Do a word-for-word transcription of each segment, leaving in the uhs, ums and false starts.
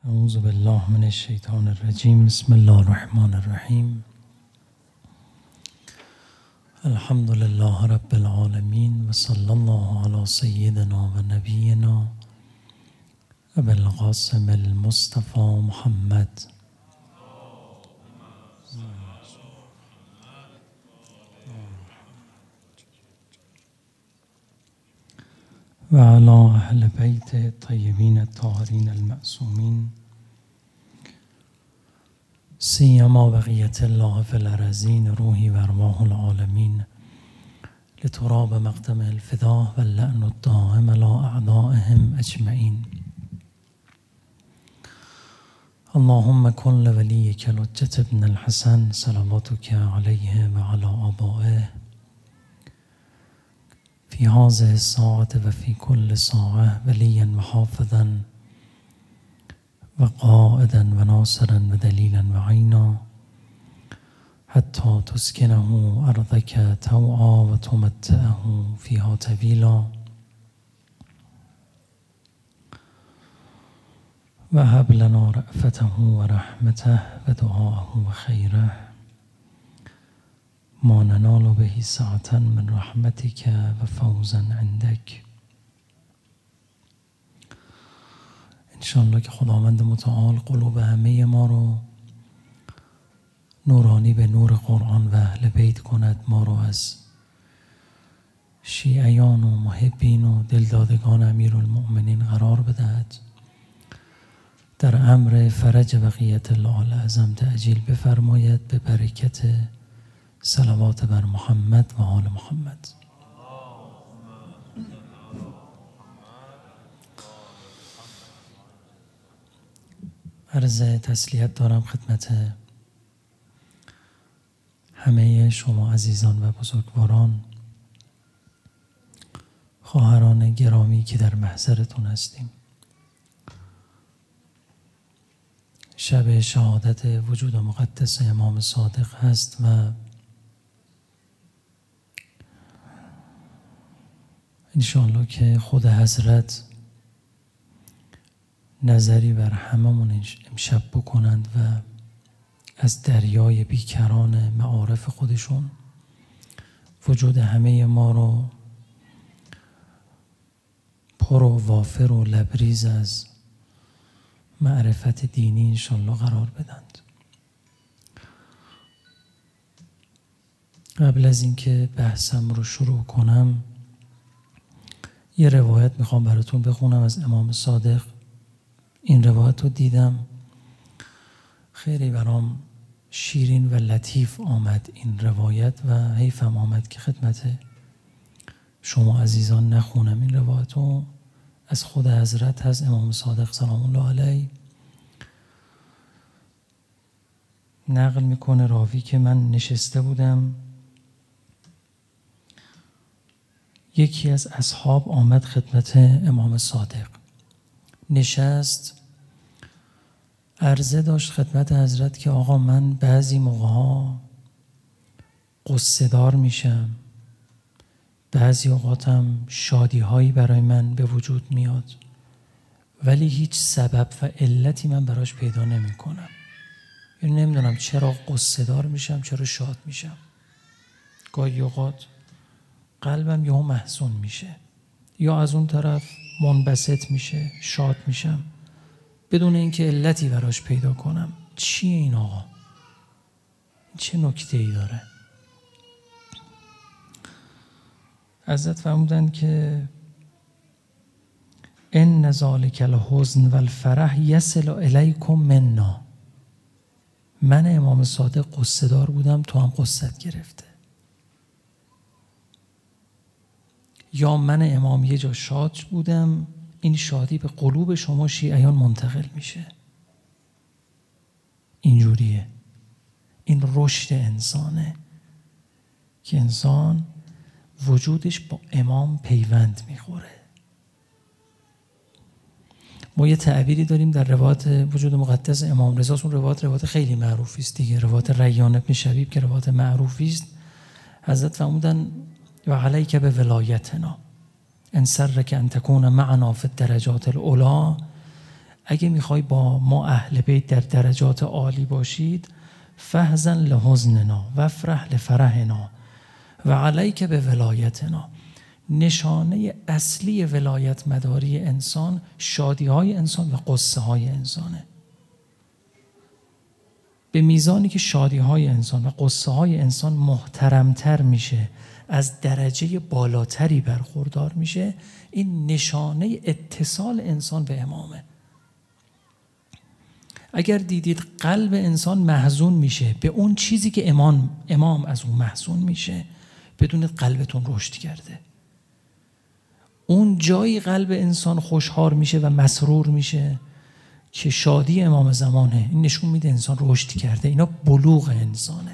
اعوذ بالله من الشیطان الرجیم. بسم الله الرحمن الرحیم. الحمد لله رب العالمین و صلی الله علی سیدنا و نبینا ابی القاسم المصطفى محمد و علی اهل بیت الطیبین الطاهرین المعصومین سیما بقیت الله فی الارضین روحی و ارواح العالمین لتراب مقدم الفداء و اللعن الدائم علی اعدائهم اجمعین. اللهم کن لولیک الحجة ابن الحسن صلواتک علیه و علی آبائه فی هذه الساعة و فی کل ساعة ولیا و حافظا و قائدا و ناصرا و دلیلا و عینا حتی تسکنه ارضک طوعا و تمتعه فیها طویلا و هب لنا رأفته و رحمته و دعاءه و خیره ما ننال به سعة من رحمتك و فوزا عندك. انشاءالله که خداوند متعال قلوب همه ما رو نورانی به نور قرآن و اهل بیت کند، ما رو از شیعیان و محبین و دلدادگان امیرالمؤمنین قرار بدهد، در امر فرج بقیت الله العظم تعجیل بفرماید به برکت صلوات بر محمد و آل محمد. عرض تسلیت دارم خدمت همه شما عزیزان و بزرگواران، خواهران گرامی که در محضرتون هستیم. شب شهادت وجود مقدس امام صادق هست و انشاءالله که خود حضرت نظری بر هممون امشب بکنند و از دریای بیکران معارف خودشون وجود همه ما رو پر و وافر و لبریز از معرفت دینی انشاءالله قرار بدند. قبل از اینکه بحثم رو شروع کنم یه روایت میخوام براتون بخونم از امام صادق. این روایت رو دیدم، خیلی برام شیرین و لطیف آمد این روایت و حیفم آمد که خدمت شما عزیزان نخونم. این روایت رو از خود حضرت از امام صادق سلام الله علیه نقل میکنه راوی که من نشسته بودم، یکی از اصحاب آمد خدمت امام صادق، نشست، عرضه داشت خدمت حضرت که آقا من بعضی موقعها غصه دار میشم، بعضی اوقاتم شادی هایی برای من به وجود میاد ولی هیچ سبب و علتی من براش پیدا نمی کنم. یعنی نمیدونم چرا غصه دار میشم، چرا شاد میشم. گاهی اوقات قلبم یهو محزون میشه یا از اون طرف منبسط میشه، شاد میشم بدون اینکه علتی براش پیدا کنم. چیه این آقا؟ چه نکته ای داره؟ حضرت فرمودن که ان ذلک الحزن والفرح یصل الیکم منا. من امام صادق قصه دار بودم، تو هم قصت گرفته. یا من امام یه جا شاد بودم، این شادی به قلوب شما شیعیان منتقل میشه. اینجوریه. این رشد انسانه که انسان وجودش با امام پیوند میخوره. ما یه تعبیری داریم در روایت وجود مقدس امام رضا، اون روایت روایت خیلی معروفی است دیگه، روایت ریان ابن شبیب که روایت معروفی است. حضرت فرمودن و علیک به ولایتنا ان سرک ان تکون معنا فی الدرجات العلی اگه میخوای با ما اهل بیت در درجات عالی باشید، فحزن لحزننا و افرح لفرحنا و علیک به ولایتنا. نشانه اصلی ولایت مداری انسان شادی های انسان و قصه های انسانه. به میزانی که شادی های انسان و قصه های انسان محترمتر میشه، از درجه بالاتری برخوردار میشه، این نشانه اتصال انسان به امامه. اگر دیدید قلب انسان محزون میشه به اون چیزی که امام, امام از اون محزون میشه، بدونید قلبتون رشد کرده. اون جایی قلب انسان خوشحال میشه و مسرور میشه که شادی امام زمانه، این نشون میده انسان رشد کرده. اینا بلوغ انسانه.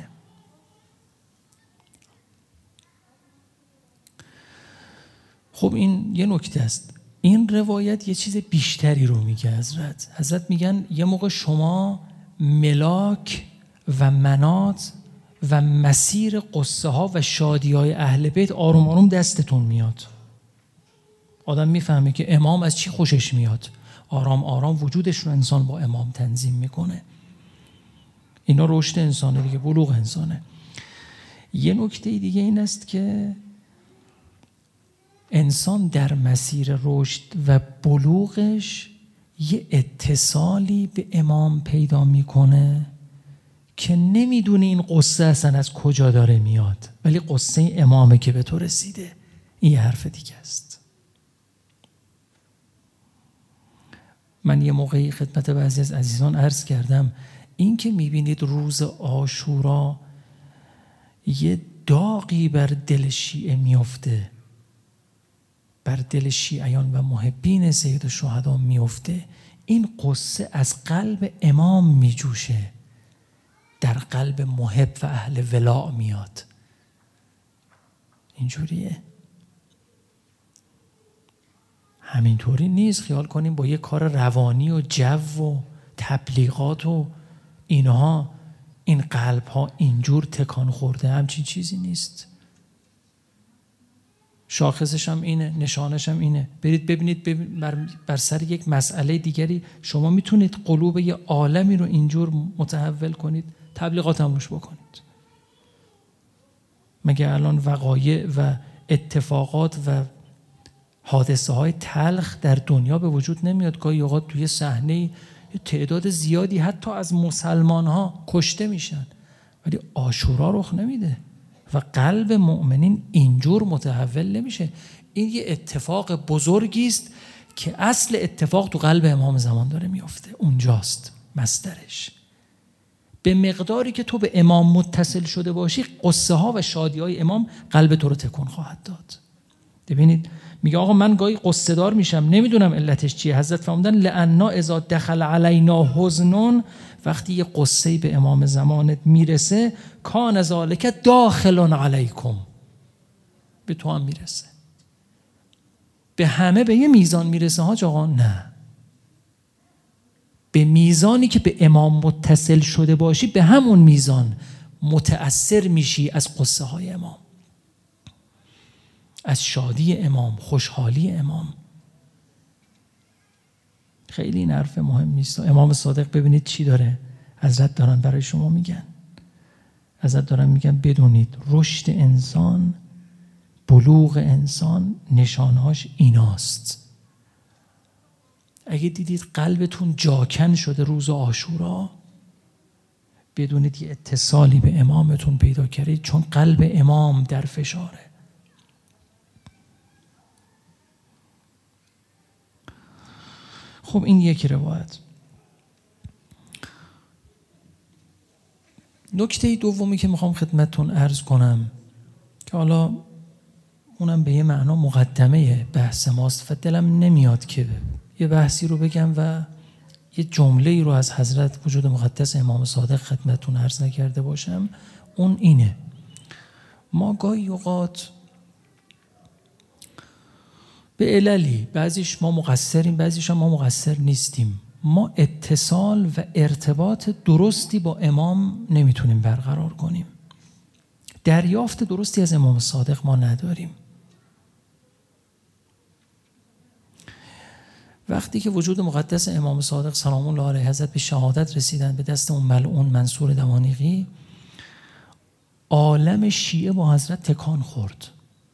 خب این یه نکته است. این روایت یه چیز بیشتری رو میگه حضرت. حضرت میگن یه موقع شما ملاک و منات و مسیر قصه ها و شادی های اهل بیت آروم آروم دستتون میاد. آدم میفهمه که امام از چی خوشش میاد. آرام آرام وجودش رو انسان با امام تنظیم میکنه. اینا رشد انسانه دیگه، بلوغ انسانه. یه نکته دیگه این است که انسان در مسیر رشد و بلوغش یه اتصالی به امام پیدا میکنه که نمیدونه این قصه اصلا از کجا داره میاد، ولی قصه امامه که به تو رسیده. این یه حرف دیگه است. من یه موقعی خدمت بعضی از عزیزان عرض کردم، این که میبینید روز عاشورا یه داغی بر دل شیعه میفته، بر دل شیعیان و محبین سید الشهدا میفته، این قصه از قلب امام میجوشه، در قلب محب و اهل ولاء میاد. اینجوریه. همینطوری نیست خیال کنیم با یه کار روانی و جو و تبلیغات و اینها این قلب ها اینجور تکان خورده. همچین چیزی نیست. شاخصش هم اینه، نشانش هم اینه. برید ببینید بر, بر سر یک مسئله دیگری شما میتونید قلوب یه عالمی رو اینجور متحول کنید، تبلیغات هم روش بکنید. مگه الان وقایع و اتفاقات و حادثه های تلخ در دنیا به وجود نمیاد؟ گاهی اوقات توی صحنه تعداد زیادی حتی از مسلمان ها کشته میشن، ولی عاشورا رخ نمیده و قلب مؤمنین اینجور متحول نمیشه. این یه اتفاق بزرگی است که اصل اتفاق تو قلب امام زمان داره میفته. اونجاست مصدرش. به مقداری که تو به امام متصل شده باشی، قصه ها و شادی های امام قلب تو رو تکون خواهد داد. ببینید میگه آقا من گاهی قصه دار میشم، نمیدونم علتش چیه. حضرت فرمودن لأنا اذا دخل علینا حزن، وقتی یه قصه به امام زمانت میرسه، کان ذالک داخل علیکم، به تو هم میرسه. به همه به یه میزان میرسه ها آقا؟ نه، به میزانی که به امام متصل شده باشی به همون میزان متأثر میشی از قصه های امام، از شادی امام، خوشحالی امام. خیلی این حرف مهم نیست. امام صادق ببینید چی داره حضرت دارن برای شما میگن. حضرت دارن میگن بدونید رشد انسان، بلوغ انسان، نشانهاش ایناست. اگه دیدید قلبتون جاکن شده روز عاشورا، بدونید یه اتصالی به امامتون پیدا کردید، چون قلب امام در فشاره. خب این یکی روایت. نکته دومی که میخوام خدمتتون عرض کنم که حالا اونم به یه معنا مقدمه بحث ماست و دلم نمیاد که یه بحثی رو بگم و یه جمله‌ای رو از حضرت وجود مقدس امام صادق خدمتتون عرض نکرده باشم. اون اینه: ما گاهی اوقات به عللی، بعضیش ما مقصریم، بعضیش ما مقصر نیستیم، ما اتصال و ارتباط درستی با امام نمیتونیم برقرار کنیم. دریافت درستی از امام صادق ما نداریم. وقتی که وجود مقدس امام صادق سلام الله علیه حضرت به شهادت رسیدن به دست اون ملعون منصور دوانیقی، عالم شیعه با حضرت تکان خورد.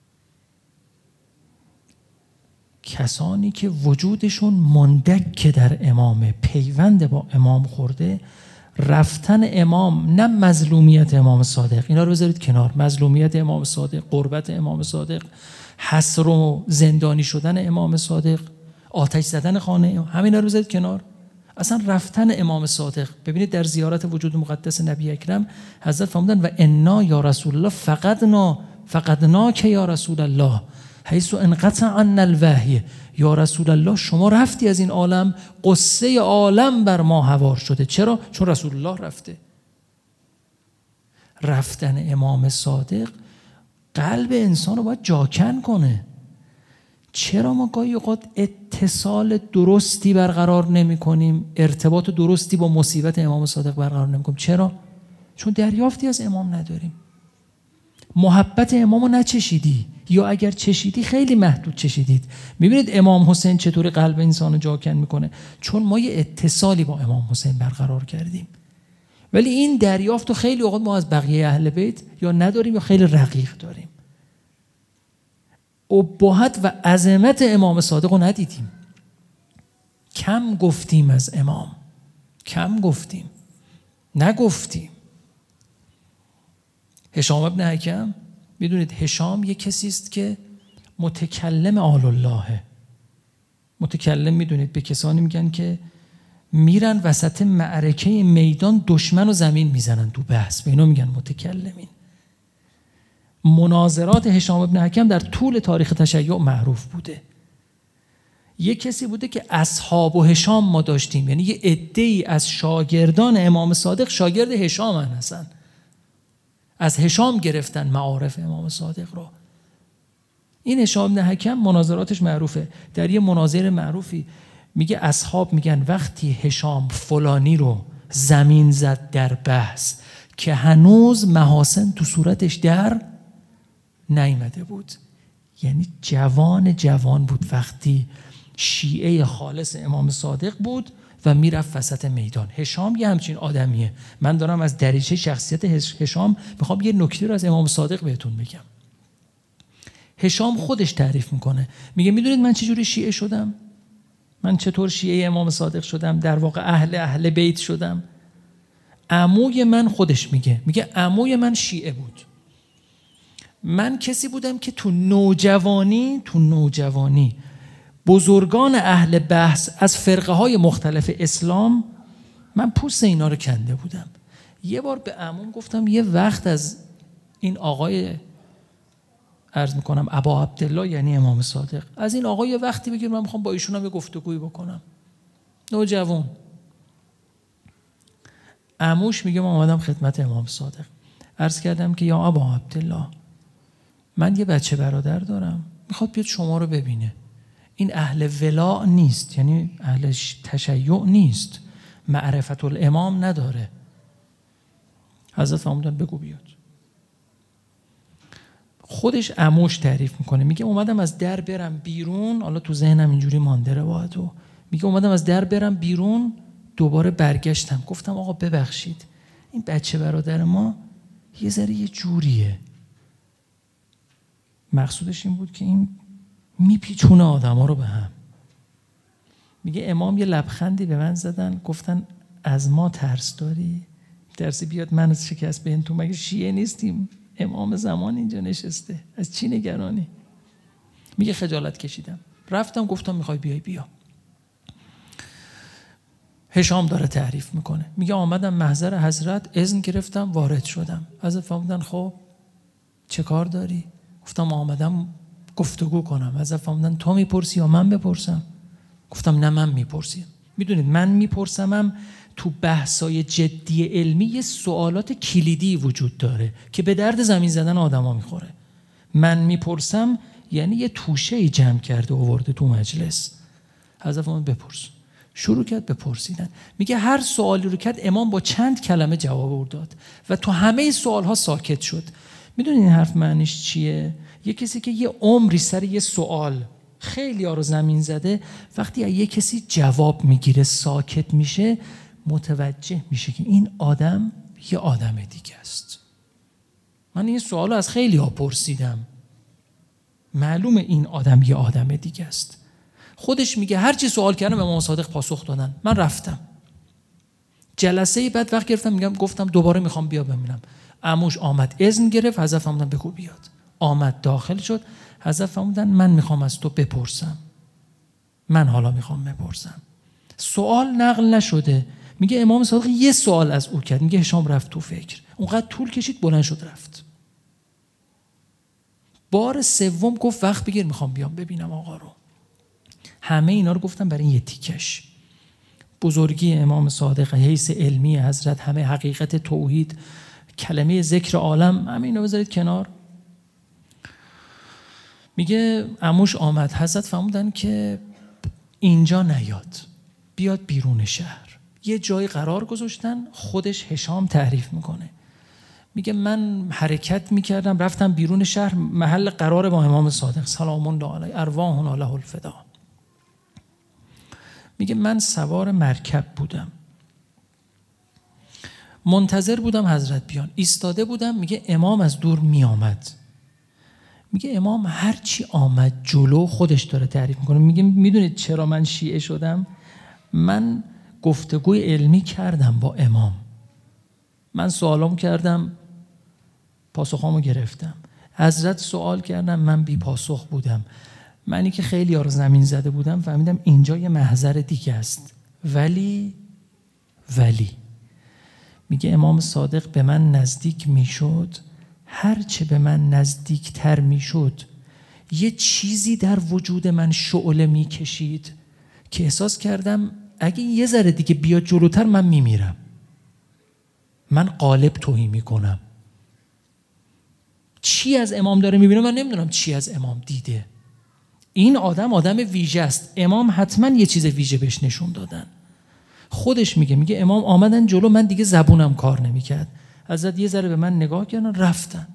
کسانی که وجودشون مندک در امامه، پیوند با امام خورده، رفتن امام، نه مظلومیت امام صادق، اینا رو بذارید کنار، مظلومیت امام صادق، قربت امام صادق، حصر و زندانی شدن امام صادق، آتش زدن خانه، همینا رو بذارید کنار. اصلا رفتن امام صادق، ببینید در زیارت وجود مقدس نبی اکرم حضرت فرمودن و انا یا رسول الله فقدنا فقدنا که یا رسول الله حیث انقطع عنا الوحی، یا رسول الله شما رفتی از این عالم، قصه عالم بر ما هوار شده. چرا؟ چون رسول الله رفته. رفتن امام صادق قلب انسان رو باید جاکن کنه. چرا ما گاهی اوقات اتصال درستی برقرار نمی کنیم، ارتباط درستی با مصیبت امام صادق برقرار نمی کنیم؟ چرا؟ چون دریافتی از امام نداریم. محبت امام رو نچشیدی، یا اگر چشیدی خیلی محدود چشیدید. میبینید امام حسین چطوری قلب انسان رو جاکن میکنه؟ چون ما یه اتصالی با امام حسین برقرار کردیم. ولی این دریافت رو خیلی اوقات ما از بقیه اهل بیت یا نداریم یا خیلی رقیق داریم. ابهت و عظمت امام صادق رو ندیدیم. کم گفتیم از امام، کم گفتیم، نگفتیم. هشام ابن حکم، میدونید هشام یک کسی است که متکلم آل اللهه. متکلم میدونید به کسانی میگن که میرن وسط معرکه میدان دشمن و زمین میزنن تو بحث، به اینا میگن متکلمین. مناظرات هشام ابن حکم در طول تاریخ تشیع معروف بوده. یک کسی بوده که اصحاب و هشام ما داشتیم، یعنی یه عده‌ای از شاگردان امام صادق شاگرد هشام هستن، از هشام گرفتن معارف امام صادق رو. این هشام ابن حکم مناظراتش معروفه. در یه مناظره معروفی میگه اصحاب میگن وقتی هشام فلانی رو زمین زد در بحث که هنوز محاسن تو صورتش در نیامده بود، یعنی جوان جوان بود وقتی شیعه خالص امام صادق بود و میرفت وسط میدان. هشام یه همچین آدمیه. من دارم از دریچه شخصیت هشام میخوام یه نکته رو از امام صادق بهتون بگم. هشام خودش تعریف میکنه، میگه میدونید من چجوری شیعه شدم؟ من چطور شیعه امام صادق شدم؟ در واقع اهل اهل بیت شدم. عموی من، خودش میگه، میگه عموی من شیعه بود. من کسی بودم که تو نوجوانی تو نوجوانی بزرگان اهل بحث از فرقه های مختلف اسلام، من پوست اینا رو کنده بودم. یه بار به عموم گفتم یه وقت از این آقای، عرض میکنم ابا عبدالله یعنی امام صادق، از این آقای یه وقتی بگیر من میخوام با ایشون هم یه گفتگویی بکنم. نوجوان. عموش میگه من اومدم خدمت امام صادق، عرض کردم که یا ابا عبدالله من یه بچه برادر دارم میخواد بیاد شما رو ببینه. این اهل ولا نیست، یعنی اهل تشیع نیست، معرفت الامام نداره. حضرت فرمودن بگو بیاد. خودش عموش تعریف میکنه، میگه اومدم از در برم بیرون، حالا تو ذهنم اینجوری مانده روایتو، میگه اومدم از در برم بیرون دوباره برگشتم گفتم آقا ببخشید این بچه برادر ما یه ذره یه جوریه. مقصودش این بود که این میپیچونه آدم ها رو به هم. میگه امام یه لبخندی به من زدن، گفتن از ما ترس داری؟ ترسی بیاد من از شکست بین تو؟ مگه شیعه نیستیم؟ امام زمان اینجا نشسته، از چی نگرانی؟ میگه خجالت کشیدم، رفتم گفتم میخوای بیای بیا. هشام داره تعریف میکنه، میگه آمدم محضر حضرت، اذن گرفتم، وارد شدم. حضرت فرمودن خب چه کار داری؟ گفتم آمدم گفتگو کنم. حضرت فرمودن تو میپرسی یا من بپرسم؟ گفتم نه من میپرسیم. میدونید من میپرسمم تو بحثای جدی علمی یه سوالات کلیدی وجود داره که به درد زمین زدن آدما میخوره. من میپرسم یعنی یه توشه جمع کرده آورده تو مجلس. حضرت فرمودن بپرس. شروع کرد به پرسیدن. میگه هر سوالی رو کرد امام با چند کلمه جواب داد و تو همه سوالها ساکت شد. میدونین این حرف معنیش چیه؟ یه کسی که یه عمری سر یه سوال خیلی ها رو زمین زده. وقتی یه کسی جواب میگیره ساکت میشه، متوجه میشه که این آدم یه آدم دیگه است. من این سوالو از خیلی ها پرسیدم، معلومه این آدم یه آدم دیگه است. خودش میگه هرچی سوال کردم امام صادق پاسخ دادن، من رفتم. جلسه بعد وقت گرفتم، میگم گفتم دوباره میخوام بیا ببینم. عموش آمد اذن گرفت، حضرت فرمودن بگو بیاد. آمد داخل شد، حضرت فرمودن من میخوام از تو بپرسم. من حالا میخوام بپرسم. سوال نقل نشده. میگه امام صادق یه سوال از او کرد، میگه هشام رفت تو فکر، اونقدر طول کشید بلند شد رفت. بار سوم گفت وقت بگیر میخوام بیام ببینم آقا رو. همه اینا رو گفتم برای یه تیکش. بزرگی امام صادق، حیث علمی حضرت، همه حقیقت توحید، کلمه ذکر عالم، همه اینا بذارید کنار. میگه عموش آمد، حضرت فرمودن که اینجا نیاد، بیاد بیرون شهر. یه جای قرار گذاشتن، خودش هشام تعریف میکنه. میگه من حرکت میکردم رفتم بیرون شهر، محل قرار با امام صادق سلام الله علیه ارواحنا له الفدا. میگه من سوار مرکب بودم، منتظر بودم حضرت بیان، ایستاده بودم. میگه امام از دور میآمد. میگه امام هرچی آمد جلو، خودش داره تعریف میکنه. میگه میدونید چرا من شیعه شدم؟ من گفتگوی علمی کردم با امام، من سوالام کردم، پاسخامو گرفتم. حضرت سوال کردم، من بی پاسخ بودم. منی که خیلی ها رو زمین زده بودم فهمیدم اینجا یه محضر دیگه است. ولی ولی میگه امام صادق به من نزدیک میشد، هرچه به من نزدیک تر میشد یه چیزی در وجود من شعله میکشید که احساس کردم اگه یه ذره دیگه بیاد جلوتر من میمیرم، من قالب توهی میکنم. چی از امام داره میبینه؟ من نمیدونم چی از امام دیده. این آدم آدم ویژه است، امام حتما یه چیز ویژه بهش نشون دادن. خودش میگه میگه امام آمدن جلو، من دیگه زبونم کار نمیکرد. حضرت یه ذره به من نگاه کردن رفتن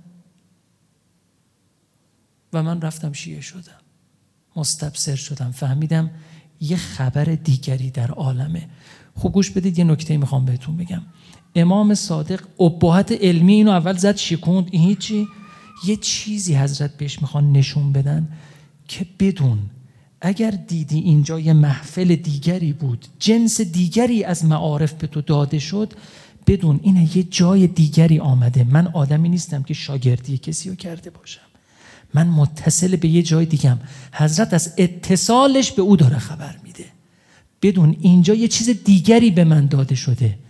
و من رفتم شیعه شدم، مستبصر شدم، فهمیدم یه خبر دیگری در عالمه. خوب گوش بدید، یه نکته میخوام بهتون بگم. امام صادق ابهت علمی اینو اول زد شکوند، این هیچی. یه چیزی حضرت بهش میخوان نشون بدن که بدون، اگر دیدی اینجا یه محفل دیگری بود، جنس دیگری از معارف به تو داده شد، بدون اینه یه جای دیگری آمده. من آدمی نیستم که شاگردی کسی رو کرده باشم، من متصل به یه جای دیگم. حضرت از اتصالش به او داره خبر میده. بدون اینجا یه چیز دیگری به من داده شده.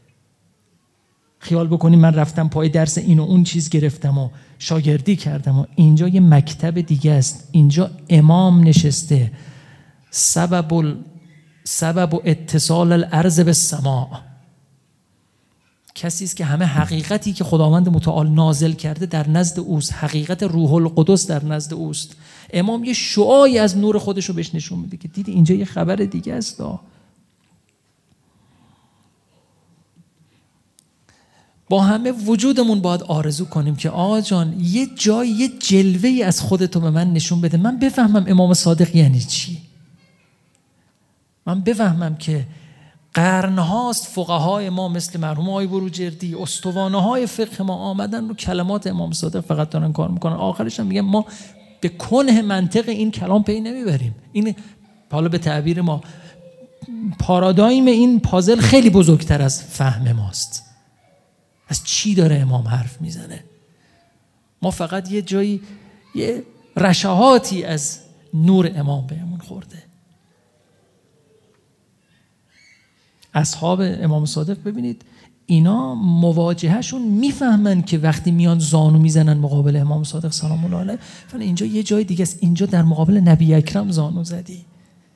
خیال بکنیم من رفتم پای درس این و اون چیز گرفتم و شاگردی کردم و اینجا یه مکتب دیگه است. اینجا امام نشسته، سبب ال... سبب اتصال الارض بالسماء، کسی است که همه حقیقتی که خداوند متعال نازل کرده در نزد اوست، حقیقت روح القدس در نزد اوست. امام یه شعاعی از نور خودش رو بهش نشون میده که دیدی اینجا یه خبر دیگه است. با همه وجودمون باید آرزو کنیم که آقا جان یه جای یه جلوه‌ای از خودتو به من نشون بده، من بفهمم امام صادق یعنی چی. من بفهمم که قرنهاست فقهای ما مثل مرحوم آقای بروجردی، استوانه های فقه ما آمدن رو کلمات امام صادق فقط دارن کار میکنن. آخرش هم میگن ما به کنه منطق این کلام پی نمیبریم. این حالا به تعبیر ما پارادایم این پازل خیلی بزرگتر از فهم ماست. از چی داره امام حرف میزنه؟ ما فقط یه جایی یه رشاهاتی از نور امام بهمون خورده. اصحاب امام صادق ببینید اینا مواجهشون میفهمن که وقتی میان زانو میزنن مقابل امام صادق سلام الله علیه، فن اینجا یه جای دیگه است، اینجا در مقابل نبی اکرم زانو زدی.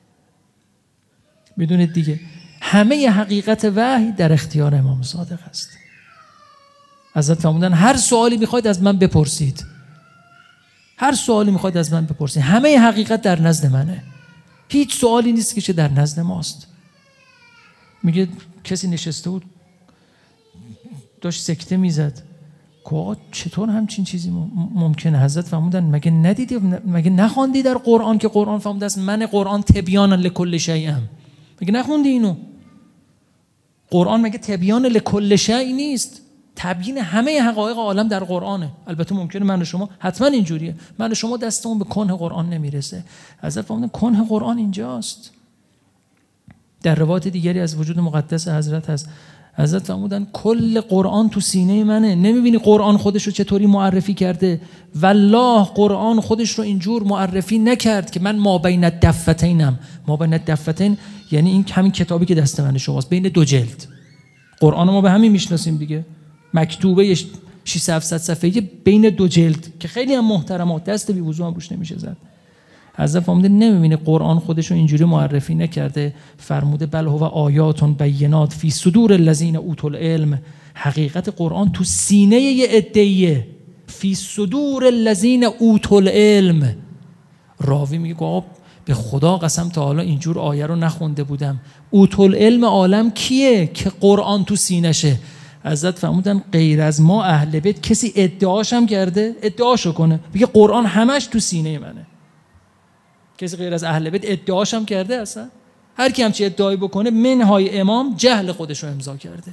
بدونید دیگه همه حقیقت وحی در اختیار امام صادق است. حضرت فرمودن هر سوالی میخواید از من بپرسید، هر سوالی میخواید از من بپرسید، همه حقیقت در نزد منه، هیچ سوالی نیست که چه در نزد ماست. میگه کسی نشسته بود داشت سکته میزد، که چطور همچین چیزی ممکنه؟ حضرت فرمودن مگه ندیدی، مگه نخواندی در قرآن که قرآن فرموده است من قرآن تبیانا لکل شیء؟ مگه نخوندی اینو؟ قرآن مگه تبیان لکل شیء نیست؟ تبیین همه حقایق عالم در قرآنه. البته ممکنه من و شما حتما اینجوریه، من و شما دستمون به کنه قرآن نمیرسه. حضرت فرمودن کنه قرآن اینجاست. در روایت دیگری از وجود مقدس حضرت هست، حضرت فرمودن کل قرآن تو سینه منه. نمیبینی قرآن خودش رو چطوری معرفی کرده؟ والله قرآن خودش رو اینجور معرفی نکرد که من ما بین الدفتینم. ما بین الدفتین یعنی این همین کتابی که دست من شماست، بین دو جلد. قرآن ما به همین میشناسیم دیگه، مکتوبه ششصد هفتصد صفحه‌ای بین دو جلد که خیلی هم محترمه، دست بی وضو هم روش نمیشه زد. حضرت فرموده نمیبینه قرآن خودش رو اینجوری معرفی نکرده؟ فرموده بل هو آیات بینات فی صدور الذین اوتوا العلم. حقیقت قرآن تو سینه یه عده‌ایه. فی صدور الذین اوتوا العلم. راوی میگه آقا به خدا قسم تا حالا اینجور آیه رو نخونده بودم. اوتوا العلم عالم کیه که قرآن تو سینشه؟ حضرت فرمودن غیر از ما اهل بیت کسی ادعاش هم کرده؟ ادعاشو کنه بگه قرآن همش تو سینه منه. کسی غیر از اهل بیت ادعاش هم کرده؟ اصلا هر کی همچی ادعایی بکنه منهای امام جهل خودش رو امضا کرده.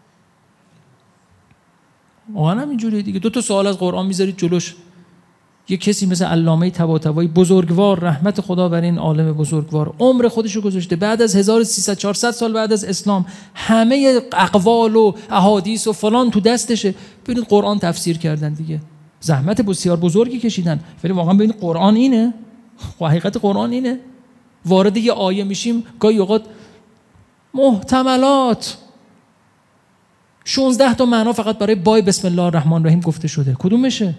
واقعا هم اینجوریه دیگه. دو تا سوال از قرآن میذارید جلوش، یه کسی مثل علامه طباطبایی بزرگوار، رحمت خدا بر این عالم بزرگوار، عمر خودش رو گذاشته بعد از هزار و سیصد چهارصد سال بعد از اسلام، همه اقوال و احادیث و فلان تو دستشه. ببینید قرآن تفسیر کردن دیگه، زحمت بسیار بزرگی کشیدن. ولی واقعا ببینید قرآن اینه، حقیقت قرآن اینه. وارد یه آیه میشیم گاهی اوقات محتملات شانزده تا معنا فقط برای بای بسم الله الرحمن الرحیم گفته شده، کدومشه؟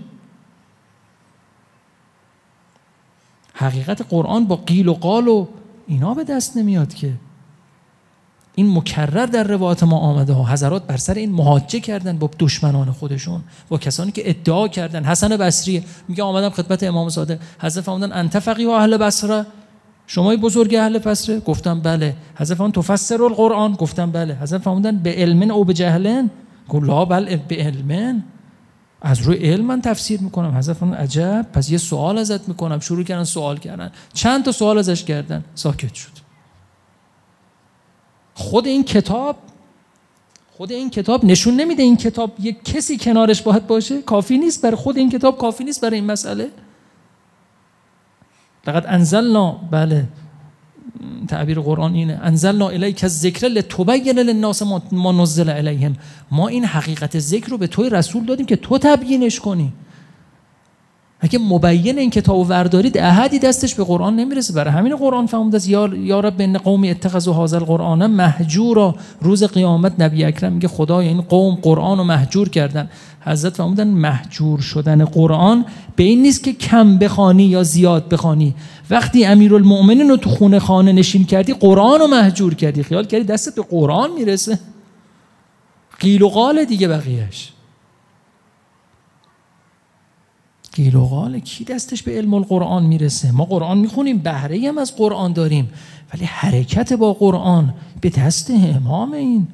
حقیقت قرآن با قیل و قال و اینا به دست نمیاد که. این مکرر در روایات ما آمده ها. حضرات بر سر این محاجه کردن با دشمنان خودشون، با کسانی که ادعا کردن. حسن بصری میگه آمدم خدمت امام صادق، حضرت فرمودن انت فقیه اهل بصره؟ شما بزرگ اهل بصره؟ گفتم بله. حضرت فرمودن تفسر القرآن؟ گفتم بله. حضرت فرمودن به علم او به جهل؟ گفتم لا بل به علم، از روی علم من تفسیر میکنم. حضرت فرمودن عجب، پس یه سوال ازت میکنم. شروع کردن سوال کردن، چند تا سوال ازش کردن، ساکت شد. خود این کتاب خود این کتاب نشون نمیده این کتاب یک کسی کنارش باید باشه؟ کافی نیست برای خود این کتاب؟ کافی نیست برای این مسئله؟ لقد انزلنا، بله تعبیر قرآن اینه، انزلنا الیک الذکر لتبین للناس ما نزل الیهم. ما این حقیقت ذکر رو به توی رسول دادیم که تو تبیینش کنی. اگه مبین این کتاب و وردارید احدی دستش به قرآن نمیرسه. برای همین قرآن فهموده است یا رب ان قومی اتخذوا هذا القرآن مهجورا. روز قیامت نبی اکرم میگه خدایا این قوم قرآن رو مهجور کردن. حضرت فرمودن مهجور شدن قرآن به این نیست که کم بخوانی یا زیاد بخوانی. وقتی امیرالمؤمنین رو تو خونه خانه نشین کردی قرآن رو مهجور کردی، خیال کردی دستت به قرآن میرسه؟ قیل و قال دیگه بقیهش. قیل و قال کی دستش به علم القرآن میرسه؟ ما قرآن میخونیم، بهره هم از قرآن داریم، ولی حرکت با قرآن به دست امام، این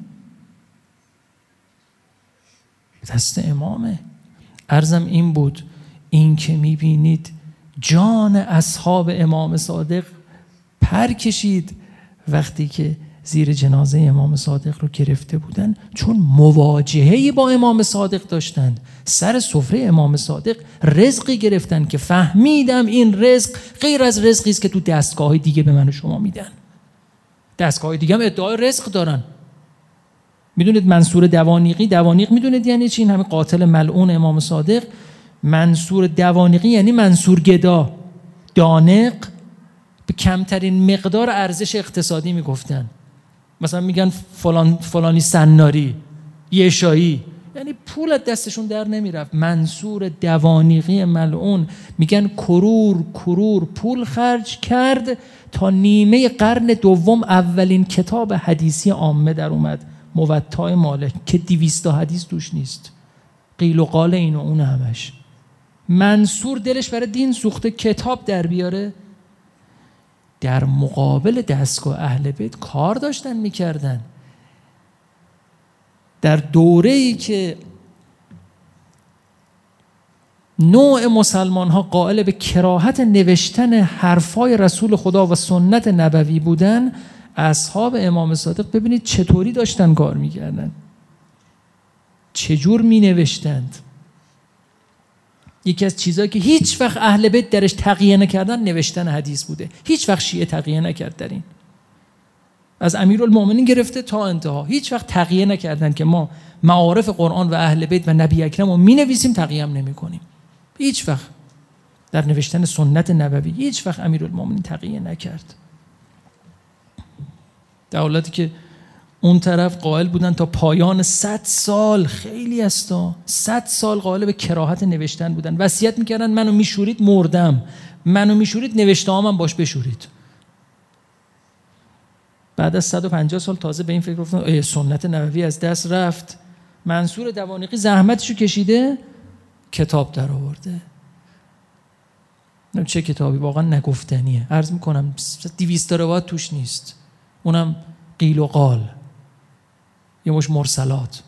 به دست امامه. عرضم این بود، این که میبینید جان اصحاب امام صادق پر کشید وقتی که زیر جنازه امام صادق رو گرفته بودن، چون مواجهه‌ای با امام صادق داشتند. سر سفره امام صادق رزقی گرفتن که فهمیدم این رزق غیر از رزقی است که تو دستگاه دیگه به من و شما میدن. دستگاه دیگه هم ادعای رزق دارن. میدونید منصور دوانیقی، دوانیق میدونید یعنی چی؟ این همه قاتل ملعون امام صادق. منصور دوانیقی یعنی منصور گدا. دانق به کمترین مقدار ارزش اقتصادی میگفتن. مثلا میگن فلان فلانی سناری، یشایی، یعنی پول از دستشون در نمیرفت. منصور دوانیقی ملعون میگن کرور کرور پول خرج کرد تا نیمه قرن دوم اولین کتاب حدیثی عامه در اومد، موطأ مالک، که دویست حدیث توش نیست. قیل و قال این و اون همش. منصور دلش برای دین سوخته، کتاب در بیاره. در مقابل دستگاه اهل بیت کار داشتن میکردن. در دوره‌ای که نوع مسلمان ها قائل به کراهت نوشتن حرفای رسول خدا و سنت نبوی بودن، اصحاب امام صادق ببینید چطوری داشتن کار میکردن، چجور می نوشتند. یکی از چیزایی که هیچ وقت اهل بیت درش تقیه نکردن نوشتن حدیث بوده. هیچ وقت شیعه تقیه نکرد در این، از امیرالمومنین گرفته تا انتها هیچ وقت تقیه نکردن که ما معارف قرآن و اهل بیت و نبی اکرم رو می نویسیم، تقیه هم نمی کنیم. هیچ وقت در نوشتن سنت نبوی هیچ وقت امیرالمومنین تقیه نکرد، در حالتی که اون طرف قائل بودن تا پایان صد سال، خیلی استا صد سال قائل به کراهت نوشتن بودن. وصیت میکردن منو میشورید مردم، منو میشورید نوشته هامم باش بشورید. بعد از صد و پنجاه سال تازه به این فکر افتادن سنت نبوی از دست رفت. منصور دوانیقی زحمتشو کشیده، کتاب در آورده. چه کتابی؟ واقعا نگفتنیه. عرض میکنم دویست روایت توش نیست، اونم قیل و قال، یه مش مرسلات.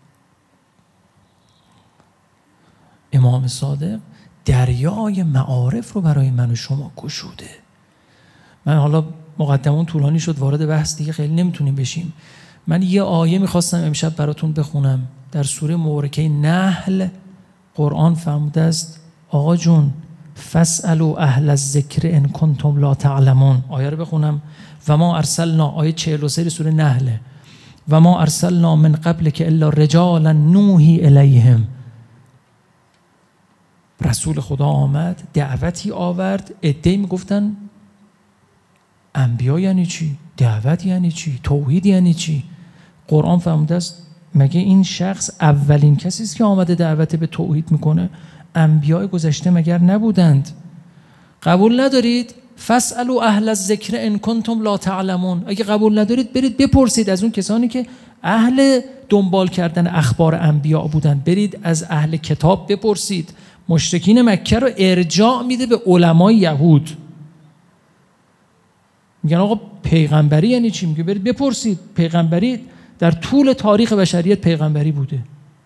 امام صادق دریای معارف رو برای من و شما گشوده. من حالا مقدمون طولانی شد، وارد بحث دیگه خیلی نمیتونیم بشیم. من یه آیه میخواستم امشب براتون بخونم در سوره مبارکه نحل. قرآن فرموده است آقا جون فاسألوا اهل الذکر ان کنتم لا تعلمون. آیه رو بخونم. و ما ارسلنا، آیه چهل و سه سوره نحل. و ما ارسلنا من قبل که الا رجالا نوحی الیهم. رسول خدا آمد، دعوتی آورد، عده‌ای میگفتن انبیا یعنی چی؟ دعوت یعنی چی؟ توحید یعنی چی؟ قرآن فرموده است مگه این شخص اولین کسی است که آمده دعوت به توحید میکنه؟ انبیاء گذشته مگر نبودند؟ قبول ندارید؟ فاسألوا اهل الذکر ان کنتم لا تعلمون. اگه قبول ندارید برید بپرسید از اون کسانی که اهل دنبال کردن اخبار انبیاء بودن، برید از اهل کتاب بپرسید. مشرکین مکه رو ارجاع میده به علمای یهود. میگن آقا پیغمبری یعنی چی؟ میگه برید بپرسید. پیغمبری در طول تاریخ بشریت پیغمبری بوده.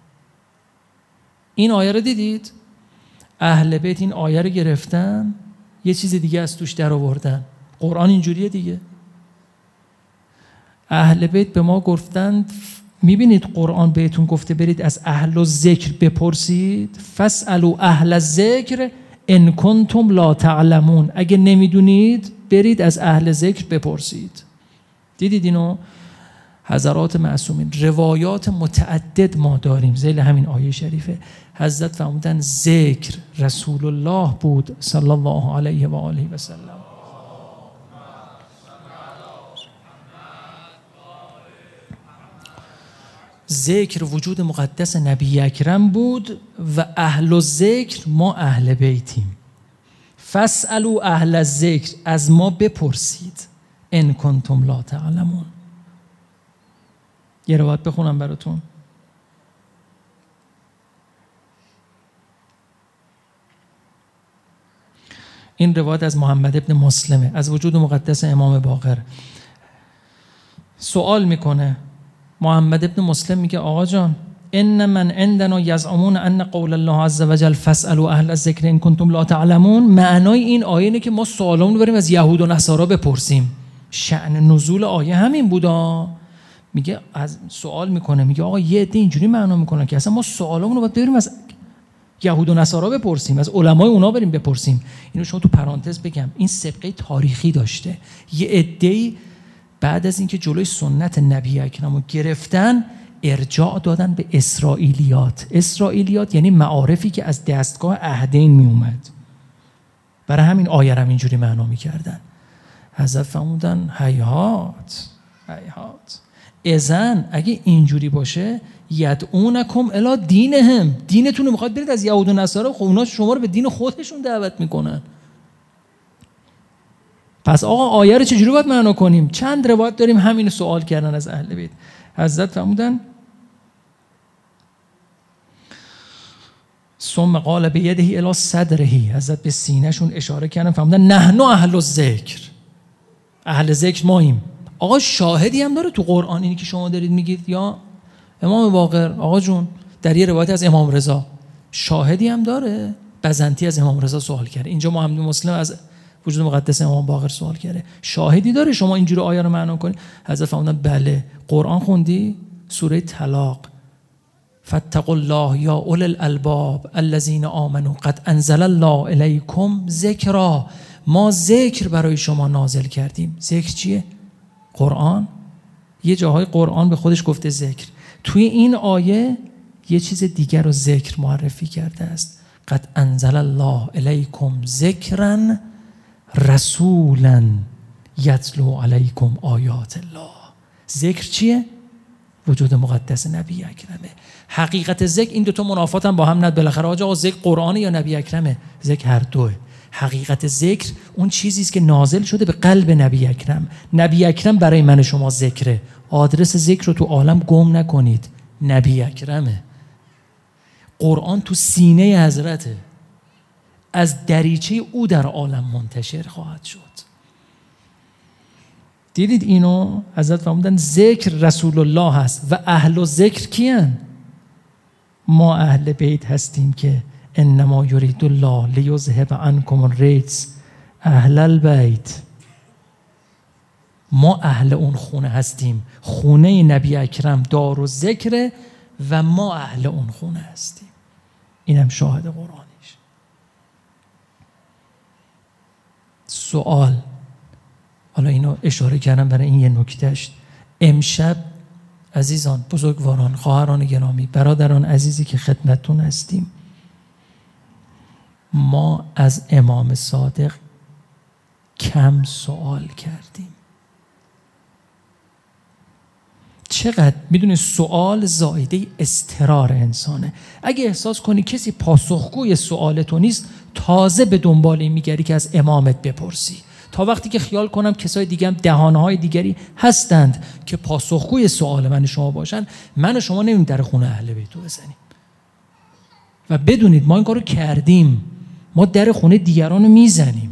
این آیه رو دیدید؟ اهل بیت این آیه رو گرفتن، یه چیز دیگه از توش در آوردن. قرآن اینجوریه دیگه. اهل بیت به ما گفتند، میبینید قرآن بهتون گفته برید از اهل الذکر بپرسید. فاسألوا اهل الذکر ان کنتم لا تعلمون. اگه نمیدونید برید از اهل ذکر بپرسید. دیدید اینو؟ حضرات معصومین روایات متعدد ما داریم ذیل همین آیه شریفه. حضرت فرمودن ذکر رسول الله بود صلی الله علیه و آله و سلم. ذکر وجود مقدس نبی اکرم بود و اهل الذکر ما اهل بیتیم. فاسألوا اهل الذکر، از ما بپرسید. ان کنتم لا تعلمون. یه روایت بخونم براتون. این روایت از محمد ابن مسلمه، از وجود مقدس امام باقر. سوال میکنه محمد ابن مسلم، میگه آقا جان ان من عندنا یزعمون ان قول الله عز وجل فاسألوا اهل الذکر ان کنتم لا تعلمون، معنای این آیه اینه که ما سوالمون رو بریم از یهود و نصارا بپرسیم. شأن نزول آیه همین بودا. میگه از سوال میکنه، میگه آقا یه عده اینجوری معنا میکنن که اصلا ما سوالمون رو باید بریم از یهود و نصارا بپرسیم، از علمای اونا بریم بپرسیم. اینو شما تو پرانتز بگم، این سابقه تاریخی داشته. یه عده‌ای بعد از اینکه جلوی سنت نبی اکرم رو گرفتن، ارجاع دادن به اسرائیلیات. اسرائیلیات یعنی معارفی که از دستگاه عهدین می اومد. برای همین آیه رو اینجوری معنا میکردن. حضرت فرمودن هیهات هیهات، اذن اگه اینجوری باشه یدعونکم الی دینهم، دینتون رو میخواد برید از یهود و نصارا، خب اونا شما رو به دین خودشون دعوت میکنن. پس آقا آیه رو چجوری باید معنا کنیم؟ چند روایت داریم همین سوال کردن از اهل بیت. حضرت فرمودن ثم قال بیده الی صدره، حضرت به سینه‌شون اشاره کردن فرمودن نحن اهل الذکر، اهل ذکر ماییم. آقا شاهدی هم داره تو قرآن اینی که شما دارید میگید یا امام باقر؟ آقا جون در یه روایت از امام رضا شاهدی هم داره؟ بزنطی از امام رضا سوال کرده، اینجا محمد مسلم از وجود مقدس امام باقر سوال کرده. شاهدی داره شما اینجوری آیه رو معنا کنید؟ حضرت فرمودن بله. قرآن خوندی؟ سوره طلاق، فاتقوا الله یا اولی الالباب الذین آمنوا قد انزل الله الیکم ذکرا. ما ذکر برای شما نازل کردیم. ذکر چیه؟ قرآن. یه جاهای قرآن به خودش گفته ذکر، توی این آیه یه چیز دیگر رو ذکر معرفی کرده است. قد انزل الله الیکم ذکرا رسولا یتلو علیکم آیات الله. ذکر چیه؟ وجود مقدس نبی اکرمه. حقیقت ذکر، این دوتا منافات هم با هم ند. بالاخره آقا ذکر قرآن یا نبی اکرمه؟ ذکر هر دوه. حقیقت ذکر اون چیزی است که نازل شده به قلب نبی اکرم. نبی اکرم برای من شما ذکره. آدرس ذکر رو تو عالم گم نکنید، نبی اکرمه. قرآن تو سینه حضرته، از دریچه او در عالم منتشر خواهد شد. دیدید اینو؟ حضرت فرمودن ذکر رسول الله هست. و اهل و ذکر کیان؟ ما اهل بیت هستیم که انما یرید الله لیذهب عنکم الرجس اهل البیت. ما اهل اون خونه هستیم، خونه نبی اکرم دار و ذکر و ما اهل اون خونه هستیم. اینم شاهد قرآنیش. سوال، حالا اینو اشاره کردم برای این یه نکتهش. امشب عزیزان، بزرگواران، خواهران گرامی، برادران عزیزی که خدمتتون هستیم، ما از امام صادق کم سوال کردیم. چقدر میدونی سوال زائده اضطرار انسانه. اگه احساس کنی کسی پاسخگوی سوال تو نیست، تازه به دنبال این میگردی که از امامت بپرسی، تا وقتی که خیال کنم کسای دیگه هم دهانهای دیگری هستند که پاسخگوی سوال من شما باشن، من و شما نمیم در خونه اهل بیتو بزنیم. و بدونید ما این کارو کردیم، ما در خونه دیگران رو میزنیم.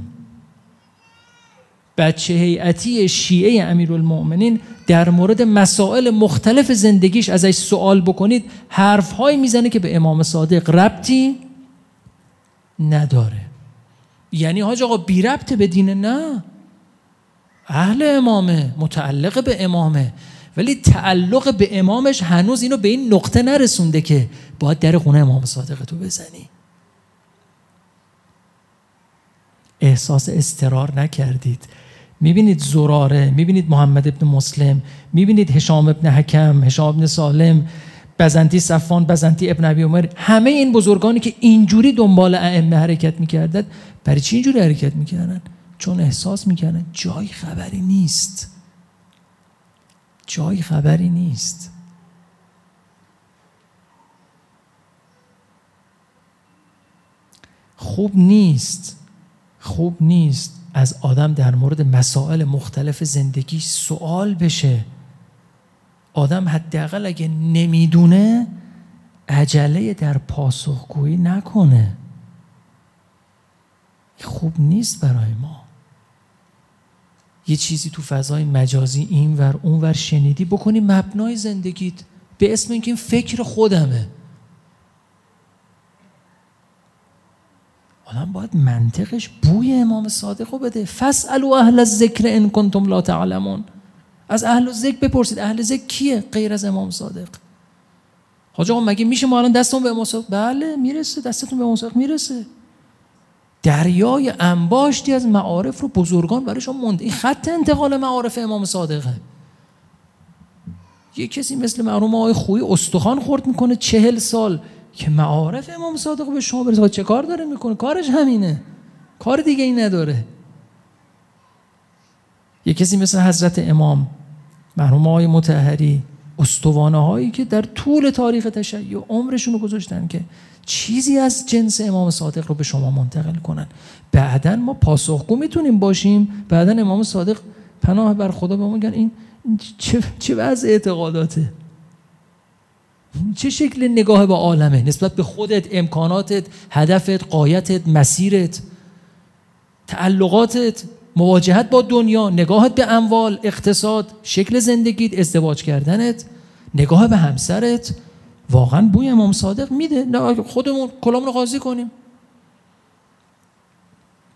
بچه هیئتی شیعه امیرالمؤمنین در مورد مسائل مختلف زندگیش ازش سوال بکنید، حرفهایی میزنه که به امام صادق ربطی نداره. یعنی حاج آقا بی ربط به دین؟ نه، اهل امامه، متعلق به امامه، ولی تعلق به امامش هنوز اینو به این نقطه نرسونده که باید در خونه امام صادق تو بزنی. احساس اضطرار نکردید؟ میبینید زراره، میبینید محمد ابن مسلم، میبینید هشام ابن حکم، هشام ابن سالم، بزنطی صفوان، بزنطی ابن ابی عمر، همه این بزرگانی که اینجوری دنبال ائمه حرکت میکردن، برای چی اینجوری حرکت میکردن؟ چون احساس میکردن جای خبری نیست، جای خبری نیست. خوب نیست، خوب نیست از آدم در مورد مسائل مختلف زندگی سوال بشه. آدم حداقل اگه نمیدونه عجله در پاسخگویی نکنه. خوب نیست برای ما. یه چیزی تو فضای مجازی این ور اون ور شنیدی، بکنی مبنای زندگیت به اسم اینکه این فکر خودمه. آدم باید منطقش بوی امام صادق رو بده. فاسألوا اهل الذکر ان کنتم لا تعلمون. از اهل الذکر بپرسید. اهل ذکر کیه غیر از امام صادق؟ حاج آقا مگه میشه ما الان دستمون به امام صادق؟ بله میرسه، دستتون به امام صادق میرسه. دریای انباشتی از معارف رو بزرگان برای شما مونده. این خط انتقال معارف امام صادقه. یه کسی مثل مرحوم آقای خویی استخوان خورد میکنه چهل سال که معارف امام صادق رو به شما برسه. چه کار داره میکنه؟ کارش همینه، کار دیگه ای نداره. یه کسی مثل حضرت امام مرحوم آقای مطهری، استوانه هایی که در طول تاریخ تشیع عمرشون رو گذاشتن که چیزی از جنس امام صادق رو به شما منتقل کنن. بعدن ما پاسخگو میتونیم باشیم. بعدن امام صادق پناه بر خدا به ما میگن این چه چه وضع اعتقاداته، چه شکل نگاه به عالمه نسبت به خودت، امکاناتت، هدفت، غایتت، مسیرت، تعلقاتت، مواجهت با دنیا، نگاهت به اموال، اقتصاد، شکل زندگیت، ازدواج کردنت، نگاه به همسرت. واقعا بوی امام صادق میده؟ نه خودمون کلامون رو قاضی کنیم.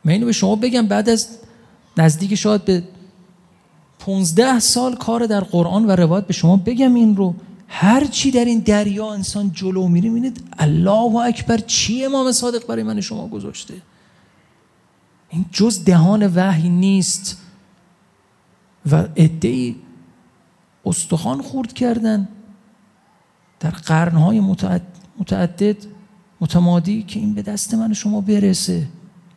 من اینو به شما بگم بعد از نزدیک شاید به پونزده سال کار در قرآن و روایت به شما بگم این رو، هر چی در این دریا انسان جلو میره میبینید الله اکبر چی امام صادق برای من شما گذاشته. این جز دهان وحی نیست و عده‌ای استخوان خورد کردن در قرنهای متعدد متمادی که این به دست من شما برسه.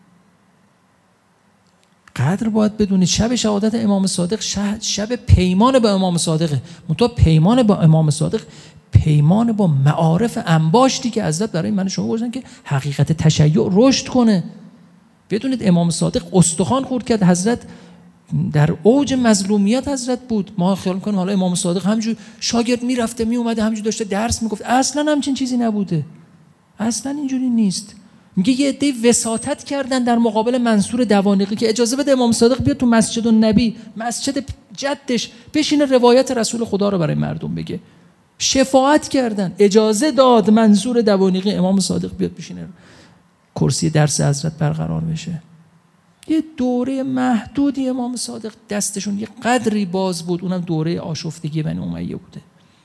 قدر باید بدونید شب شهادت امام صادق شب پیمان با امام صادقه، منتها پیمان با امام صادق پیمان با معارف انباشتی که حضرت برای من شما گذاشتن که حقیقت تشیع رشد کنه. بدونید امام صادق استخوان خورد کرد، حضرت در اوج مظلومیت حضرت بود. ما خیال میکنیم حالا امام صادق همینجور شاگرد میرفته میومده همینجور داشته درس میگفت، اصلا همچین چیزی نبوده، اصلا اینجوری نیست. میگه یه عده وساطت کردن در مقابل منصور دوانقی که اجازه بده امام صادق بیاد تو مسجد النبی، مسجد جدش، بشینه روایت رسول خدا رو برای مردم بگه. شفاعت کردن، اجازه داد منصور دوانقی امام صادق بیاد بشینه کرسی درس حضرت برقرار بشه. یه دوره محدودی امام صادق دستشون یه قدری باز بود، اونم دوره آشفتگی بنی امیه بوده.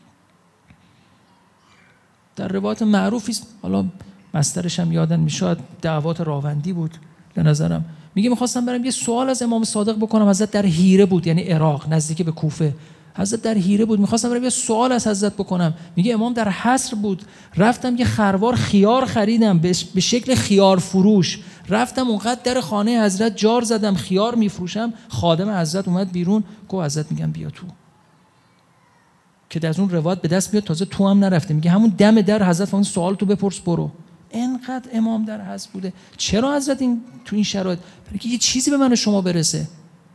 در روایت معروفی است، حالا مصدرش هم یادم میشد، دعوات راوندی بود به نظرم، میگه میخواستم برم یه سوال از امام صادق بکنم. حضرت در حیره بود، یعنی عراق نزدیک به کوفه. حضرت در حیره بود، میخواستم برم یه سوال از حضرت بکنم. میگه امام در حصر بود، رفتم یه خروار خیار خریدم به شکل خیار فروش، رفتم اونقدر در خانه حضرت جار زدم خیار میفروشم. خادم حضرت اومد بیرون، گفت حضرت میگم بیا تو، که از اون روایت به دست بیاد تازه تو هم نرفته. میگه همون دم در حضرت اون سوال تو بپرس برو. اینقدر امام در حضر بوده. چرا حضرت این تو این شرایط؟ برای که یه چیزی به من و شما برسه.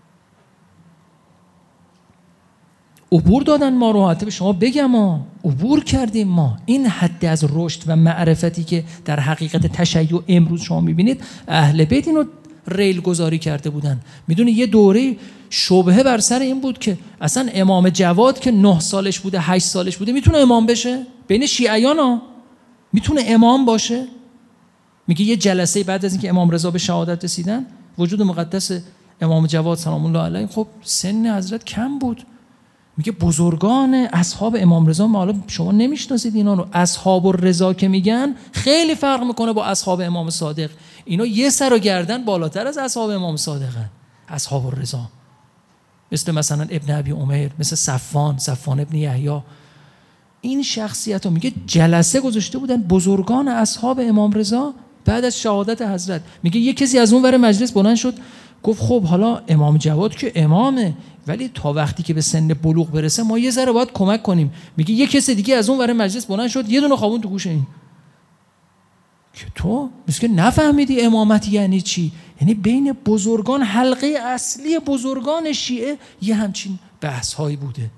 عبور دادن ما رو، حتی به شما بگم ما عبور کردیم. ما این حد از رشد و معرفتی که در حقیقت تشیع امروز شما میبینید، اهل بیت اینو ریل گذاری کرده بودن. میدونی یه دوره شبهه بر سر این بود که اصلا امام جواد که نه سالش بوده هشت سالش بوده میتونه امام بشه؟ بین شیعیان ها میتونه امام باشه؟ میگه یه جلسه بعد از اینکه امام رضا به شهادت رسیدن، وجود مقدس امام جواد سلام الله علیه، خب سن حضرت کم بود. میگه بزرگان اصحاب امام رضا، ما حالا شما نمیشناسید اینا رو، اصحاب الرضا که میگن خیلی فرق میکنه با اصحاب امام صادق. اینا یه سر و گردن بالاتر از اصحاب امام صادقن. اصحاب الرضا مثل مثلا ابن ابی عمیر، مثل صفوان صفوان ابن یحیی، این شخصیت ها میگه جلسه گذاشته بودن بزرگان اصحاب امام رضا بعد از شهادت حضرت. میگه یه کسی از اون ور مجلس بلند شد گفت خب حالا امام جواد که امامه، ولی تا وقتی که به سن بلوغ برسه ما یه ذره باید کمک کنیم. میگه یه کسی دیگه از اون ور مجلس بلند شد یه دونه خوابون تو گوش این که تو میگه نفهمیدی امامت یعنی چی؟ یعنی بین بزرگان، حلقه اصلی بزرگان شیعه یه همچین بحث هایی بوده.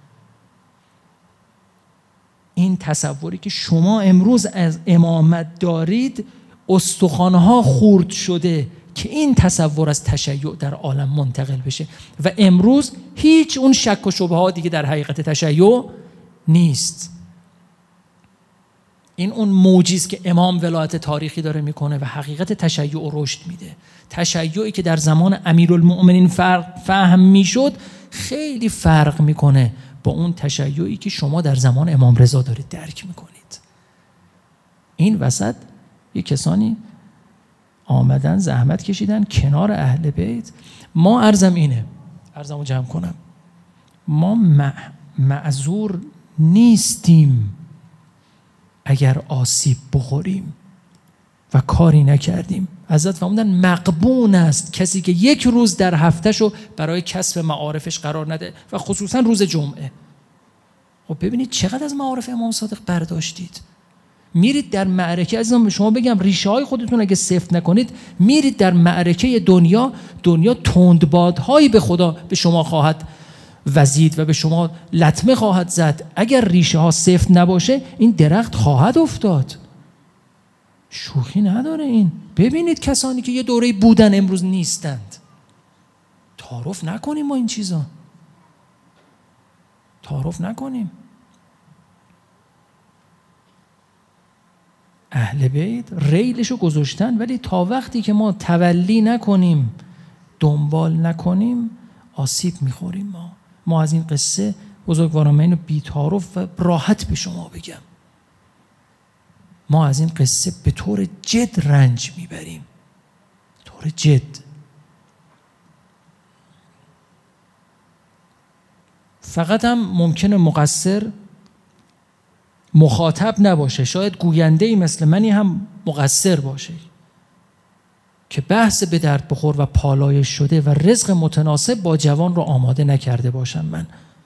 این تصوری که شما امروز از امامت دارید استخوان‌ها خورد شده که این تصور از تشیع در عالم منتقل بشه و امروز هیچ اون شک و شبهات دیگه در حقیقت تشیع نیست. این اون موجیست که امام ولایت تاریخی داره میکنه و حقیقت تشیع رشد میده. تشیعی که در زمان امیرالمؤمنین فهم میشد خیلی فرق میکنه با اون تشیعی که شما در زمان امام رضا دارید درک میکنید. این وسط یک کسانی آمدن زحمت کشیدن کنار اهل بیت. ما عرضم اینه، عرضمو جمع کنم، ما معذور نیستیم اگر آسیب بخوریم و کاری نکردیم. حضرت فرمودن مغبون است کسی که یک روز در هفتهشو برای کسب معارفش قرار نده و خصوصا روز جمعه. خب ببینید چقدر از معارف امام صادق برداشتید. میرید در معرکه، عزیزان به شما بگم ریشه های خودتون اگه سفت نکنید، میرید در معرکه دنیا، دنیا تندبادهایی به خدا به شما خواهد وزید و به شما لطمه خواهد زد. اگر ریشه ها سفت نباشه این درخت خواهد افتاد. شوخی نداره این. ببینید کسانی که یه دوره بودن امروز نیستند. تعارف نکنیم ما این چیزا، تعارف نکنیم. اهل بیت ریلشو گذاشتن، ولی تا وقتی که ما تولی نکنیم، دنبال نکنیم، آسیب میخوریم. ما ما از این قصه بزرگواران، من اینو بی‌تعارف و راحت به شما بگم، ما از این قصه به طور جد رنج میبریم، طور جد. فقط هم ممکنه مقصر مخاطب نباشه، شاید گوینده‌ای مثل منی هم مقصر باشه که بحث به درد بخور و پالایش شده و رزق متناسب با جوان رو آماده نکرده باشم من.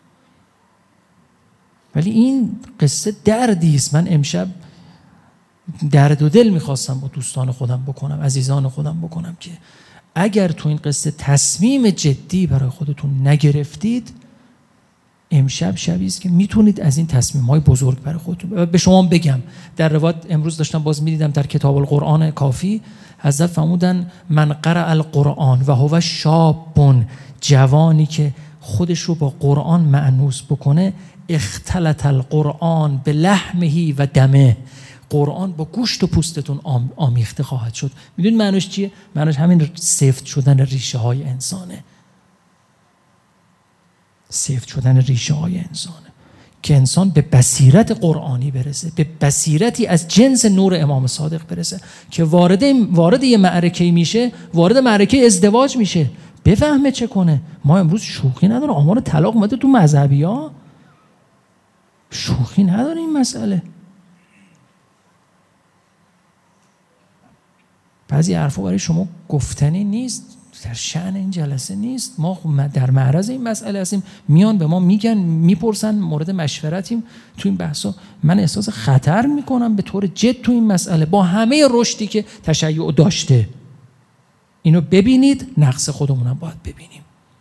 ولی این قصه دردی است. من امشب درد و دل میخواستم با دوستان خودم بکنم، عزیزان خودم بکنم که اگر تو این قصه تصمیم جدی برای خودتون نگرفتید، امشب شبی است که میتونید از این تصمیم‌های بزرگ برای خودتون. به شما بگم در روایت امروز داشتم باز میدیدم در کتاب القرآن کافی، حضرت فرمودن من قرأ القرآن و هو شاب، جوانی که خودش رو با قرآن مأنوس بکنه، اختلط القرآن به لحمه و دمه، قرآن با گوشت و پوستتون آمیخته خواهد شد. میدونید معنیش چیه؟ معنیش همین سفت شدن ریشه های انسانه، سفت شدن ریشه های انسانه که انسان به بصیرت قرآنی برسه، به بصیرتی از جنس نور امام صادق برسه که وارد وارد یه معرکه میشه، وارد معرکه ازدواج میشه، بفهمه چه کنه. ما امروز شوخی نداره، آمار طلاق اومده تو مذهبی ها، شوخی نداره این مسئله. بعضی حرفا برای شما گفتنی نیست، در شأن این جلسه نیست. ما در معرض این مسئله هستیم، میان به ما میگن، میپرسن، مورد مشورتیم تو این بحثا. من احساس خطر میکنم به طور جد تو این مسئله، با همه رشدی که تشیع داشته. اینو ببینید، نقص خودمونم باید ببینیم.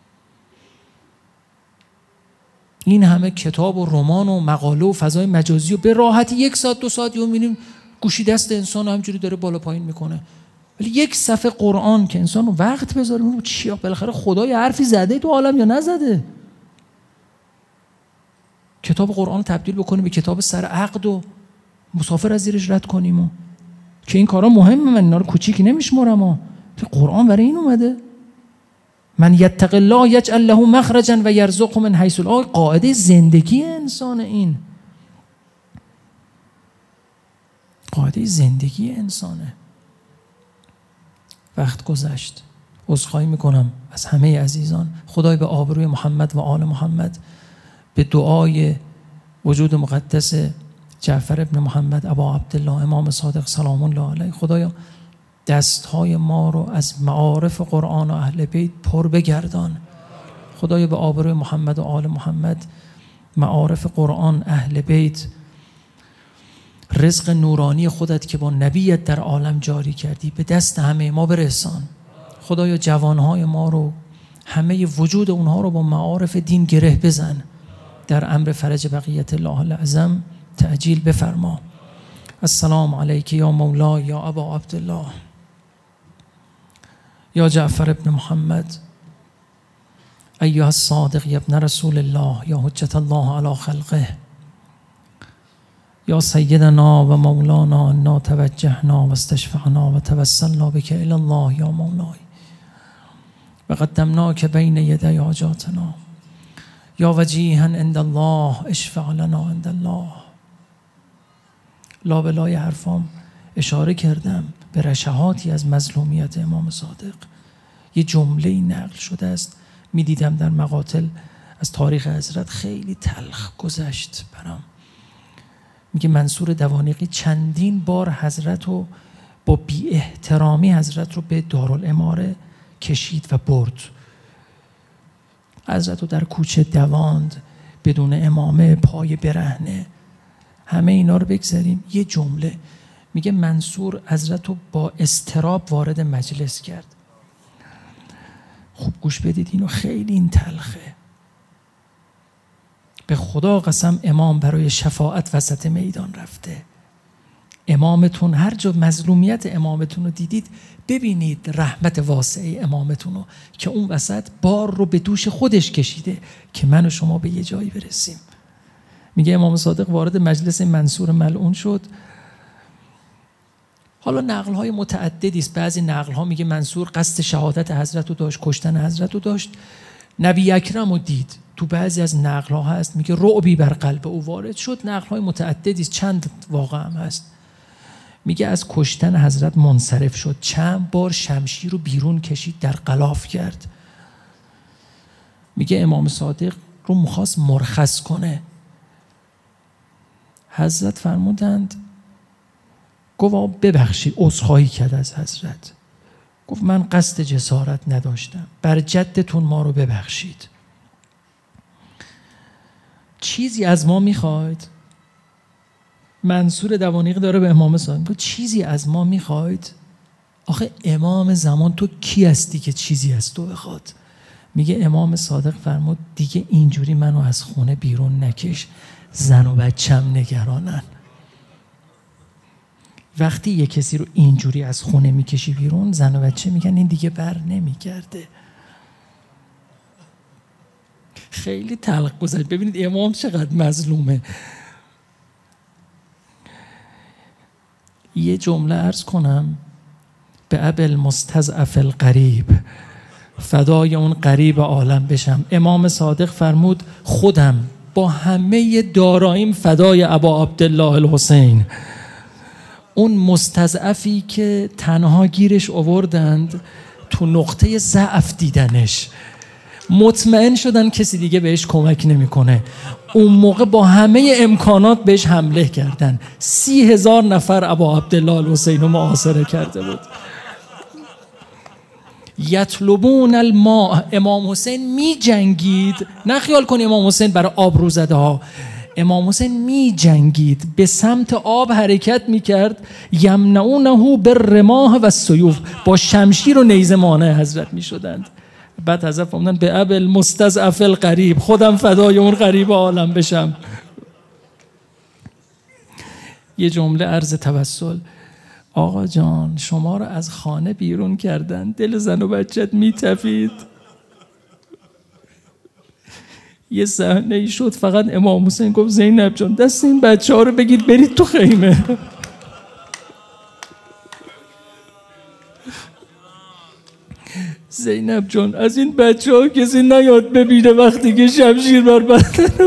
این همه کتاب و رمان و مقاله و فضای مجازی و به راحتی یک ساعت دو ساعت یهو میبینیم گوشی دست انسان همجوری داره بالا پایین میکنه. ولی یک صفحه قرآن که انسان رو وقت بذاره، میگه چیا بالاخره خدا یه حرفی زده تو عالم یا نزده؟ کتاب قرآن رو تبدیل بکنیم به کتاب سر عقد و مسافر از زیرش رد کنیم و که این کارا مهمه، من اینا رو کوچیکی نمیشمرم ها. قرآن برای این اومده. من یتق الله یجعل له مخرجا و یرزقه من حیث لا. قاعده زندگی انسان، این قاعده زندگی انسانه. وقت گذشت، عذرخواهی میکنم از همه عزیزان. خدای به آبروی محمد و آل محمد، به دعای وجود مقدس جعفر ابن محمد ابا عبدالله امام صادق سلام الله علیه، خدایا دستهای ما رو از معارف قرآن و اهل بیت پر بگردان. خدایا به آبروی محمد و آل محمد، معارف قرآن، اهل بیت، رزق نورانی خودت که با نبیت در عالم جاری کردی به دست همه ما برسان. خدایا جوانهای ما رو، همه وجود اونها رو با معارف دین گره بزن. در امر فرج بقیت الله الاعظم تعجیل بفرما. السلام علیک یا مولا یا ابا عبدالله یا جعفر ابن محمد ایها الصادق یا ابن رسول الله یا حجت الله علی خلقه یا سیدنا و مولانا انا توجهنا و استشفعنا و توسلنا بک الی الله یا مولای و قدمناک بین یدی حاجاتنا یا وجیها عند الله اشفع لنا عند الله. لابلای حرفام اشاره کردم به رشحاتی از مظلومیت امام صادق. یه جمله‌ای نقل شده است، میدیدم در مقاتل از تاریخ حضرت، خیلی تلخ گذشت برام. میگه منصور دوانیقی چندین بار حضرت رو با بی احترامی حضرت رو به دارالاماره کشید و برد. حضرت رو در کوچه دواند بدون امامه، پای برهنه. همه اینا رو بگذاریم. یه جمله میگه منصور حضرت رو با اضطراب وارد مجلس کرد. خوب گوش بدید اینو، خیلی این تلخه. به خدا قسم امام برای شفاعت وسط میدان رفته. امامتون هر جا مظلومیت امامتون رو دیدید، ببینید رحمت واسعه امامتون رو که اون وسط بار رو به دوش خودش کشیده که من و شما به یه جایی برسیم. میگه امام صادق وارد مجلس منصور ملعون شد. حالا نقل های متعددی است. بعضی نقل ها میگه منصور قصد شهادت حضرت رو داشت، کشتن حضرت رو داشت. نبی اکرم رو دید. تو بعضی از نقل ها هست میگه رعبی بر قلب او وارد شد. نقل های متعددی است، چند واقع هم هست. میگه از کشتن حضرت منصرف شد، چند بار شمشیر رو بیرون کشید، در غلاف کرد. میگه امام صادق رو میخواست مرخص کنه. حضرت فرمودند، گفت ببخشید، عذرخواهی کرد از حضرت، گفت من قصد جسارت نداشتم، بر جدتون ما رو ببخشید. چیزی از ما میخواید؟ منصور دوانیق داره به امام صادق، گفت چیزی از ما میخواید؟ آخه امام زمان تو کی هستی که چیزی از تو بخواد؟ میگه امام صادق فرمود دیگه اینجوری منو از خونه بیرون نکش، زن و بچم نگرانن. وقتی یه کسی رو اینجوری از خونه میکشی بیرون، زن و بچه میگن این دیگه بر نمیگرده. خیلی تلخ گذشت. ببینید امام چقدر مظلومه. یه جمله عرض کنم، به ابل مستضعف القریب، فدای اون قریب عالم بشم. امام صادق فرمود خودم با همه داراییم فدای ابا عبدالله الحسین. اون مستضعفی که تنها گیرش آوردند، تو نقطه ضعف دیدنش، مطمئن شدن کسی دیگه بهش کمک نمیکنه، اون موقع با همه امکانات بهش حمله کردن. سی هزار نفر ابا عبدالله الحسین رو محاصره کرده بود. یطلبون الماء، امام حسین می جنگید. نه خیال کنی امام حسین برای آبرو زده ها، امام حسین می جنگید، به سمت آب حرکت می کرد. یمنعونه بالرماح و السیوف، با شمشیر و نیزه مانع حضرت می شدند. بعد حضرت فرمودند به ابل مستضعف القریب، خودم فدای اون قریب عالم بشم. یه جمله عرض توسل، آقا جان شما رو از خانه بیرون کردن، دل زن و بچت میتپید. یه صحنه ای شد فقط امام حسین گفت زینب جان دست این بچه ها رو بگید برید تو خیمه. زینب جان از این بچه ها کسی نیاد ببینه وقتی که شمشیر بر بدن.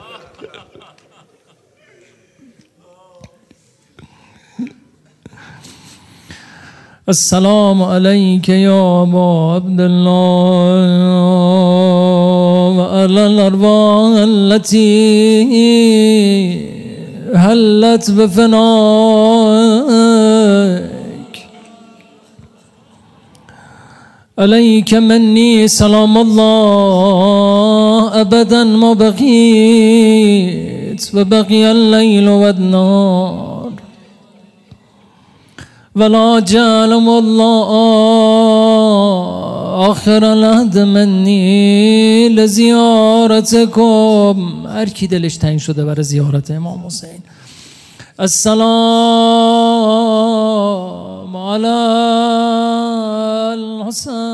السلام علیک یا ابا عبدالله و علی الارواح التي حلت بفنائک، علیک منی سلام الله ابدا ما بقیت و بقی اللیل و النهار، ولا جعلم الله آخر العهد منی لزیارتکم. هر کی دلش تنگ شده برای زیارت امام حسین، السلام علی الحسین